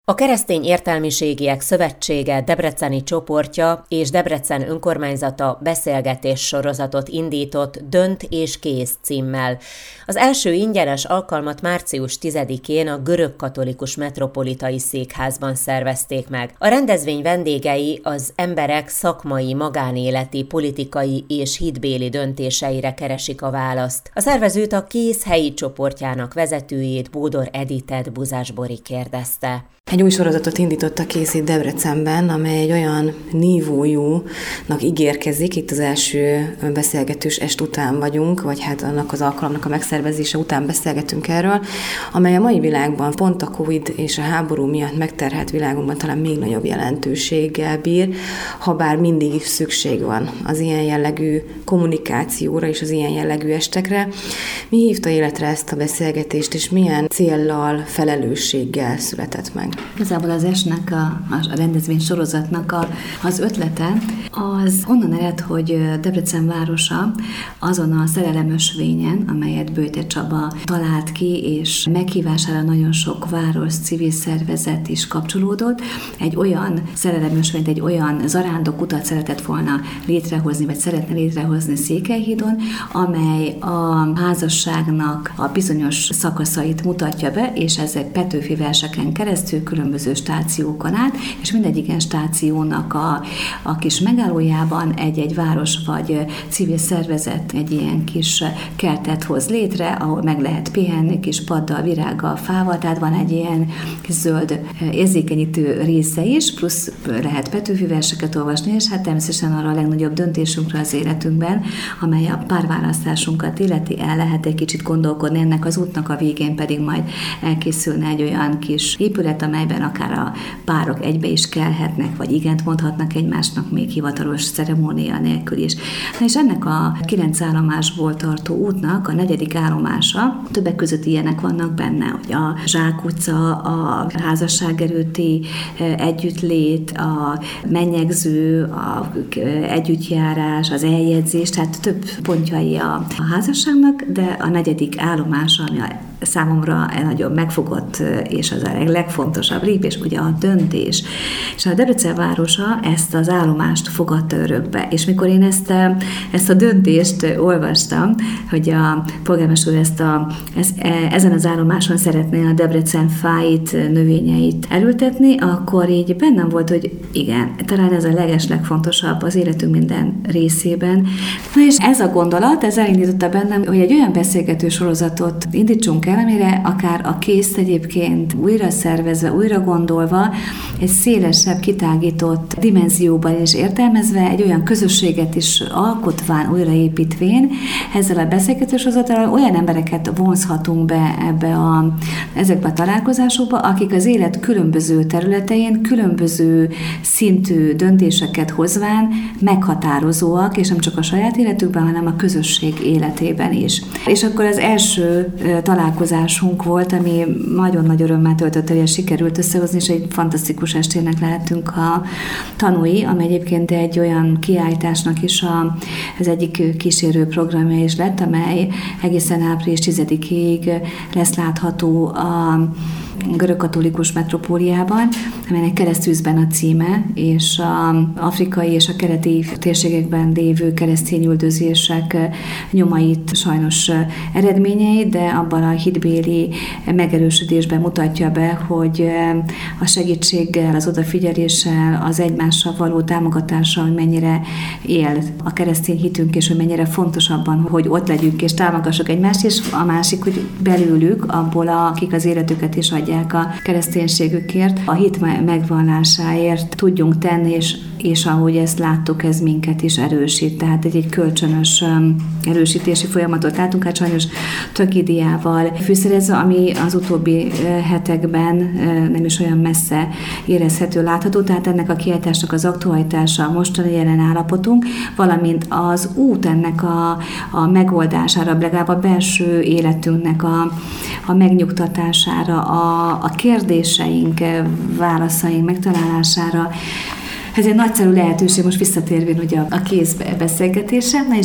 A Keresztény Értelmiségiek Szövetsége debreceni csoportja és Debrecen önkormányzata beszélgetés sorozatot indított Dönt és kész címmel. Az első ingyenes alkalmat március 10-én a Görögkatolikus Metropolitai Székházban szervezték meg. A rendezvény vendégei az emberek szakmai, magánéleti, politikai és hitbéli döntéseire keresik a választ. A szervezőt, a Kész helyi csoportjának vezetőjét, Bódor Editet Buzás Bori kérdezte. Egy új sorozatot indított a Kész itt Debrecenben, amely egy olyan nívójúnak ígérkezik, itt az első beszélgetős est után vagyunk, vagy hát annak az alkalomnak a megszervezése után beszélgetünk erről, amely a mai világban, pont a Covid és a háború miatt megterhelt világunkban talán még nagyobb jelentőséggel bír, ha bár mindig is szükség van az ilyen jellegű kommunikációra és az ilyen jellegű estekre. Mi hívta életre ezt a beszélgetést, és milyen céllal, felelősséggel született meg? Igazából az esnek, a rendezvény sorozatnak az ötlete az onnan ered, hogy Debrecen városa azon a szerelemösvényen, amelyet Böjte Csaba talált ki, és meghívására nagyon sok város, civil szervezet is kapcsolódott, egy olyan szerelemösvényt, egy olyan zarándokutat szeretett volna létrehozni, vagy szeretne létrehozni Székelyhídon, amely a házasságnak a bizonyos szakaszait mutatja be, és ezek Petőfi verseken keresztül különböző stációkon át, és mindegyik ilyen stációnak a kis megállójában egy város vagy civil szervezet egy ilyen kis kertet hoz létre, ahol meg lehet pihenni, kis paddal, virággal, fával, tehát van egy ilyen kis zöld érzékenyítő része is, plusz lehet Petőfi verseket olvasni, és hát természetesen arra a legnagyobb döntésünkre az életünkben, amely a párválasztásunkat illeti, el lehet egy kicsit gondolkodni, ennek az útnak a végén pedig majd elkészülne egy olyan kis épület, amelyben akár a párok egybe is kelhetnek, vagy igent mondhatnak egymásnak még hivatalos ceremónia nélkül is. Na és ennek a 9 állomásból tartó útnak a 4. állomása, többek között ilyenek vannak benne, hogy a Zsák utca, a házasság előtti együttlét, a mennyegző, a együttjárás, az eljegyzés, tehát több pontjai a házasságnak, de a 4. állomása, ami számomra nagyon megfogott, és az a legfontosabb lépés, ugye a döntés. És a Debrecen városa ezt az állomást fogadta örökbe. És mikor én ezt a döntést olvastam, hogy a polgármester úr ezen az állomáson szeretné a Debrecen fáit, növényeit elültetni, akkor így bennem volt, hogy igen, talán ez a legfontosabb az életünk minden részében. Na és ez a gondolat, ez elindította bennem, hogy egy olyan beszélgető sorozatot indítsunk el, amire akár a Készt egyébként újra szervezve, újra gondolva, egy szélesebb, kitágított dimenzióban is értelmezve, egy olyan közösséget is alkotván, újraépítvén, ezzel a beszélgető sorozattal olyan embereket vonzhatunk be ezekbe a találkozásokba, akik az élet különböző területein, különböző szintű döntéseket hozván meghatározóak, és nem csak a saját életükben, hanem a közösség életében is. És akkor az első találkozásunk volt, ami nagyon nagy örömmel töltött el, hogy sikerült összehozni, és egy fantasztikus estének lehetünk a tanúi, ami egyébként egy olyan kiállításnak is az egyik kísérő programja is lett, amely egészen április 10-ig lesz látható a Görögkatolikus Metropóliában, amelynek Keresztűzben a címe, és az afrikai és a keleti térségekben lévő keresztény üldözések nyomait, sajnos eredményeit, de abban a hitbéli megerősödésben mutatja be, hogy a segítséggel, az odafigyeléssel, az egymással való támogatással, hogy mennyire él a keresztény hitünk, és hogy mennyire fontos abban, hogy ott legyünk és támogassuk egymást, és a másik, hogy belőlük, abból akik az életüket is adják a kereszténységükért, a hit megvallásáért tudjunk tenni, és ahogy ezt láttuk, ez minket is erősít. Tehát egy kölcsönös erősítési folyamatot látunk, hát sajnos tragédiával fűszerezve, ami az utóbbi hetekben nem is olyan messze érezhető, látható. Tehát ennek a kiállításnak az aktualitása, a mostani jelen állapotunk, valamint az út ennek a megoldására, legalább a belső életünknek a megnyugtatására, a kérdéseink, válaszaink megtalálására. Ez egy nagyszerű lehetőség, most visszatérvén ugye a Kész beszélgetésre, és a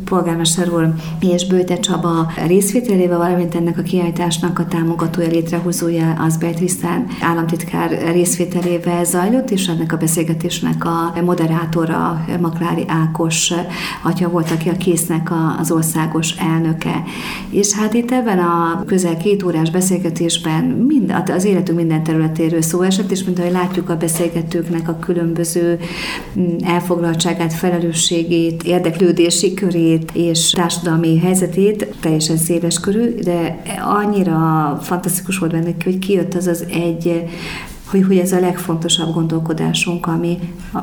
polgármester úr és Böjte Csaba részvételével, valamint ennek a kiállításnak a támogatója, létrehozója Azbej Trisztán államtitkár részvételével zajlott, és ennek a beszélgetésnek a moderátora Maklári Ákos atya volt, aki a Késznek az országos elnöke. És hát itt ebben a közel 2 órás beszélgetésben az életünk minden területéről szó esett, és mint ahogy látjuk a beszélgetőknek a különböző elfoglaltságát, felelősségét, érdeklődési körét és társadalmi helyzetét, teljesen széles körű, de annyira fantasztikus volt benne, hogy kijött az egy, hogy ez a legfontosabb gondolkodásunk, ami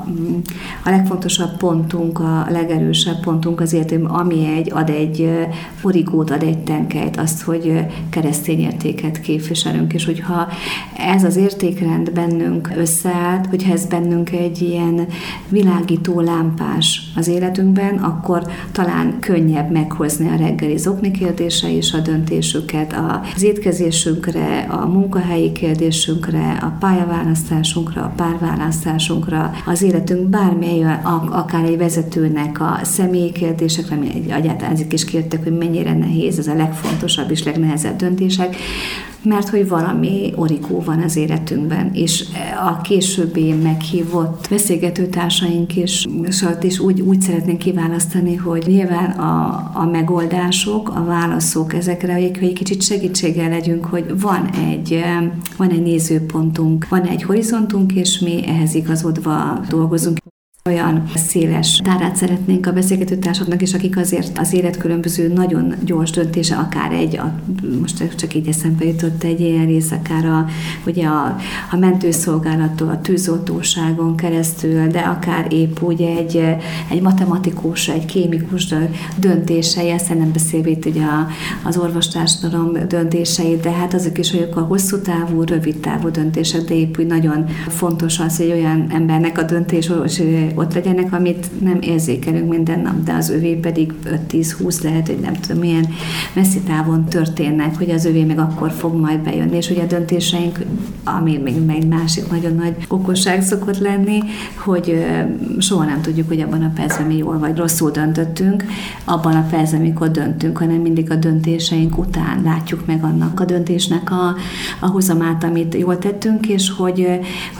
a legfontosabb pontunk, a legerősebb pontunk az életünk, ami ad egy origót, ad egy tenkelyt, azt, hogy keresztény értéket képviselünk, és hogyha ez az értékrend bennünk összeállt, hogyha ez bennünk egy ilyen világító lámpás az életünkben, akkor talán könnyebb meghozni a reggeli zokni kérdése és a döntésüket az étkezésünkre, a munkahelyi kérdésünkre, a pályaválasztásunkra, a párválasztásunkra, az életünk bármely, akár egy vezetőnek a személyi kérdésekre, egyáltalán ezek is kértek, hogy mennyire nehéz, ez a legfontosabb és legnehezebb döntések, mert hogy valami origó van az életünkben, és a későbbi meghívott beszélgetőtársaink is úgy szeretnénk kiválasztani, hogy nyilván a megoldások, a válaszok ezekre, hogy egy kicsit segítséggel legyünk, hogy van egy nézőpontunk, van egy horizontunk, és mi ehhez igazodva dolgozunk. Olyan széles tárát szeretnénk a beszélgetőtársaknak is, akik azért az élet különböző nagyon gyors döntése, akár most csak így eszembe jutott egy ilyen rész, akár ugye a mentőszolgálattól, a tűzoltóságon keresztül, de akár épp úgy egy matematikus, egy kémikus döntései, aztán nem beszélve itt ugye az orvostársadalom döntései, de hát azok is olyanok a hosszú távú, rövid távú döntések, de épp úgy nagyon fontos az, hogy olyan embernek a döntés ott legyenek, amit nem érzékelünk minden nap, de az övé pedig 5-10-20 lehet, hogy nem tudom, milyen messzi távon történnek, hogy az övé meg akkor fog majd bejönni, és ugye a döntéseink, ami még egy másik nagyon nagy okosság szokott lenni, hogy soha nem tudjuk, hogy abban a percben mi jól vagy rosszul döntöttünk, abban a percben, amikor döntünk, hanem mindig a döntéseink után látjuk meg annak a döntésnek a hozamát, amit jól tettünk, és hogy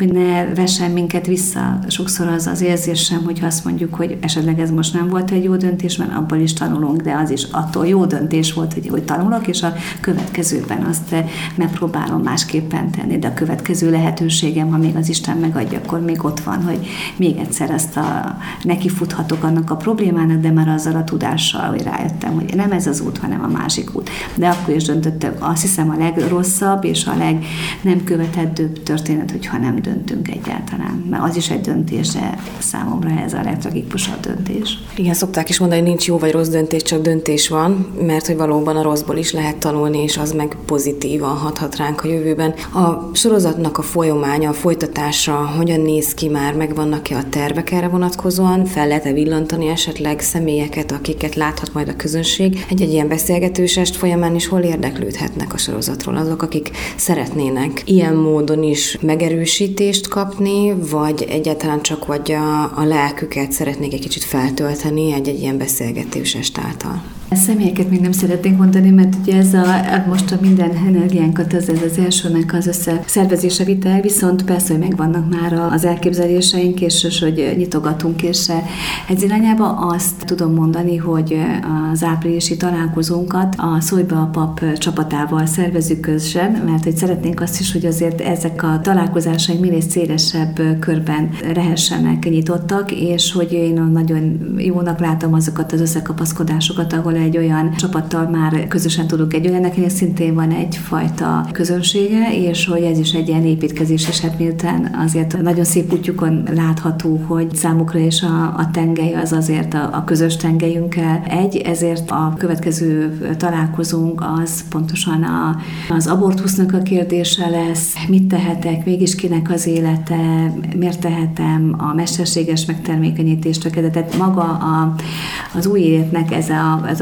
ne vessen minket vissza. Sokszor az érzésem, hogy azt mondjuk, hogy esetleg ez most nem volt egy jó döntés, mert abból is tanulunk, de az is attól jó döntés volt, hogy tanulok, és a következőben azt megpróbálom másképpen tenni, de a következő lehetőségem, ha még az Isten megadja, akkor még ott van, hogy még egyszer nekifuthatok annak a problémának, de már azzal a tudással, hogy rájöttem, hogy nem ez az út, hanem a másik út. De akkor is döntöttem, azt hiszem a legrosszabb és a legnem követendőbb történet, hogyha nem döntünk egyáltalán. Mert az is egy döntés, de számomra ez a legtragikusabb döntés. Igen, szokták is mondani, hogy nincs jó vagy rossz döntés, csak döntés van, mert hogy valóban a rosszból is lehet tanulni, és az meg pozitívan hathat ránk a jövőben. A sorozatnak a folyamánya, a folytatása hogyan néz ki már, megvannak-e a tervek erre vonatkozóan, fel lehet-e villantani esetleg személyeket, akiket láthat majd a közönség egy ilyen beszélgetős est folyamán is, hol érdeklődhetnek a sorozatról azok, akik szeretnének ilyen módon is megerősítést kapni, vagy egyáltalán csak vagy a lelküket szeretnék egy kicsit feltölteni egy ilyen beszélgetős est által. A személyeket még nem szeretnénk mondani, mert ugye most a minden energiánkat ez az elsőnek az összeszervezése vitel, viszont persze, hogy megvannak már az elképzeléseink, és hogy nyitogatunk, és ez irányába azt tudom mondani, hogy az áprilisi találkozónkat a Szólj be a pap csapatával szervezzük közösen, mert hogy szeretnénk azt is, hogy azért ezek a találkozásaink minél szélesebb körben lehessenek nyitottak, és hogy én nagyon jónak látom azokat az összekapaszkodásokat, ahol egy olyan csapattal már közösen tudunk egy olyan, akinek szintén van egyfajta közönsége, és hogy ez is egy ilyen építkezés, és hát miután azért nagyon szép útjukon látható, hogy számukra is a tengely az azért a közös tengelyünkkel ezért a következő találkozónk az pontosan az abortusznak a kérdése lesz, mit tehetek, mégis kinek az élete, miért tehetem, a mesterséges megtermékenyítést, tehát maga az új életnek ez a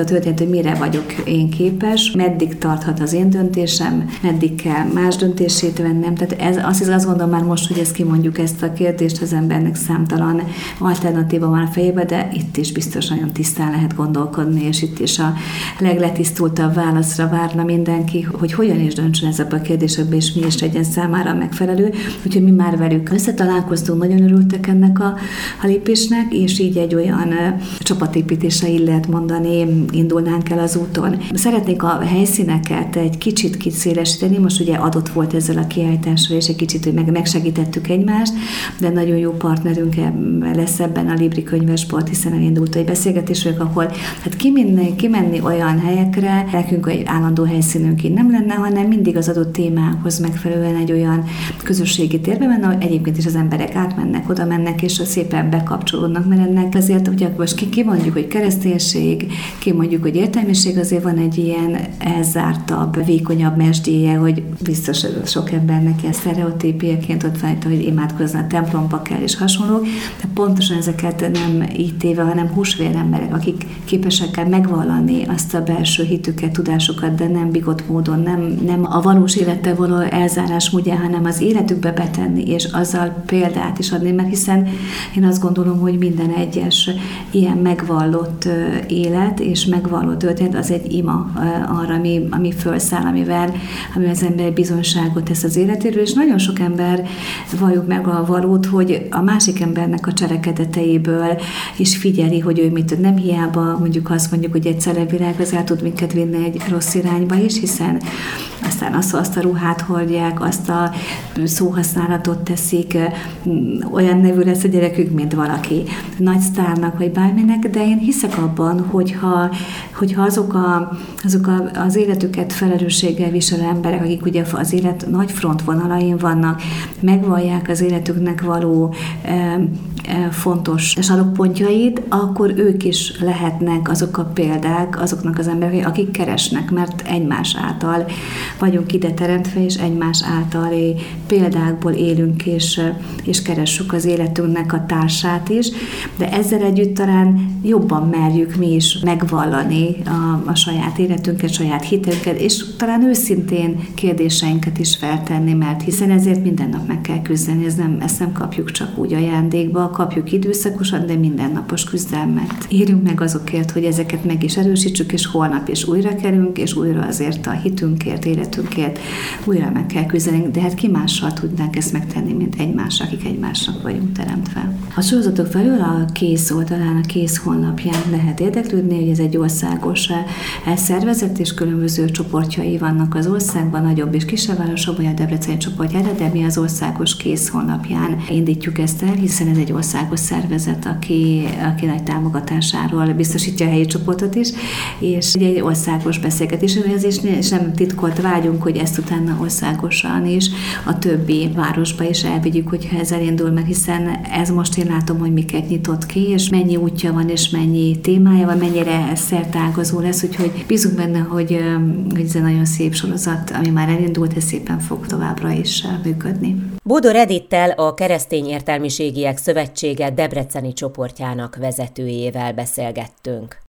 történet, hogy mire vagyok én képes, meddig tarthat az én döntésem, meddig kell más döntését vennem. Tehát azt gondolom már most, hogy ezt kimondjuk ezt a kérdést, az embernek számtalan alternatíva van a fejében, de itt is biztos nagyon tisztán lehet gondolkodni, és itt is a legletisztultabb válaszra várna mindenki, hogy hogyan is döntsön ezekbe a kérdésekbe, és mi is legyen számára megfelelő. Úgyhogy mi már velük összetalálkoztunk, nagyon örültek ennek a lépésnek, és így egy olyan csapatépítésre, így lehet mondani, indulnánk el az úton. Szeretnék a helyszíneket egy kicsit kiszélesíteni, most ugye adott volt ezzel a kiállítással, és egy kicsit, hogy megsegítettük egymást, de nagyon jó partnerünk lesz ebben a Libri könyvesbolt, hiszen elindult egy beszélgetésünk, ahol hát kimenni olyan helyekre, nekünk egy állandó helyszínünk így nem lenne, hanem mindig az adott témához megfelelően egy olyan közösségi térbe menne, ahol egyébként is az emberek átmennek, oda mennek, és szépen bekapcsolódnak, mert ennek azért, ugye most kimondjuk, hogy kereszténység, kimondjuk, hogy értelmiség, azért van egy ilyen elzártabb, vékonyabb mesdjéje, hogy biztos sok embernek ilyen sztereotípiaként ott van, hogy imádkozni a templomba kell, és hasonlók, de pontosan ezeket nem így téve, hanem húsvér emberek, akik képesek megvallani azt a belső hitüket, tudásukat, de nem bigott módon, nem a valós élettel való elzárás módján, hanem az életükbe betenni, és azzal példát is adni, mert hiszen én azt gondolom, hogy minden egyes ilyen megvallott élet és megvallott történet az egy ima arra, ami felszáll, amivel az ember bizonyságot tesz az életéről, és nagyon sok ember valljuk meg a valót, hogy a másik embernek a cselekedeteiből is figyeli, hogy ő mit tud. Nem hiába mondjuk azt mondjuk, hogy egy celebvilág az el tud minket vinni egy rossz irányba is, hiszen aztán azt a ruhát hordják, azt a szóhasználatot teszik, olyan nevű lesz a gyerekük, mint valaki nagy sztárnak, vagy bárminek, de én hiszek abban, hogyha azok az életüket felelősséggel viselő emberek, akik ugye az élet nagy frontvonalain vannak, megvallják az életüknek való fontos sarokpontjait, akkor ők is lehetnek azok a példák azoknak az emberek, akik keresnek, mert egymás által vagyunk ide teremtve, és egymás által példákból élünk, és keressük az életünknek a társát is, de ezzel együtt talán jobban merjük mi is megvallani a saját életünket, saját hitünket, és talán őszintén kérdéseinket is feltenni, mert hiszen ezért minden nap meg kell küzdeni, ezt nem kapjuk csak úgy ajándékba, kapjuk időszakosan, de mindennapos küzdelmet. Érjünk meg azokért, hogy ezeket meg is erősítsük, és holnap is újra kerünk, és újra azért a hitünkért, életünkért újra meg kell küzdeni, de hát ki mással tudnánk ezt megtenni, mint egymás, akik egymásnak vagyunk teremtve. A sorozatok felül a KÉSZ oldalán, a KÉSZ honlapján lehet érdeklődni, hogy ez egy országos szervezet, és különböző csoportjai vannak az országban, nagyobb és kisebb városokban, vagy a debreceni csoportjára, de mi az országos KÉSZ honlapján indítjuk ezt el, hiszen ez egy országos szervezet, aki nagy támogatásáról biztosítja a helyi csoportot is, és egy országos beszélgetés, és nem titkolt vágyunk, hogy ezt utána országosan is a többi városba is elvigyük, hogyha ez elindul, mert hiszen ez most én látom, hogy miket nyitott ki, és mennyi útja van, és mennyi témája van, mennyire szertágazó lesz, úgyhogy bízunk benne, hogy ez egy nagyon szép sorozat, ami már elindult, ez szépen fog továbbra is működni. Bódor Edittel, a Keresztény Értelmiségiek Szövetsége debreceni csoportjának vezetőjével beszélgettünk.